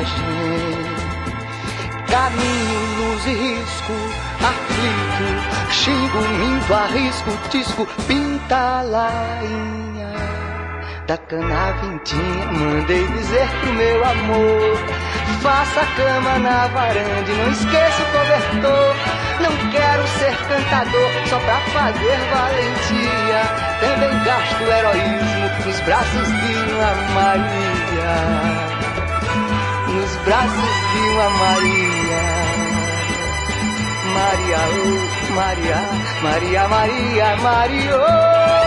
viagem. Caminho, luz e risco, aflito, xingo, minto, arrisco, tisco, pinta a lainha da cana vintinha. Mandei dizer pro meu amor, faça a cama na varanda e não esqueça o cobertor. Não quero ser cantador só pra fazer valentia, também gasto heroísmo nos braços de uma Maria, nos braços de uma Maria. Maria, oh, Maria, Maria, Maria, Maria, oh.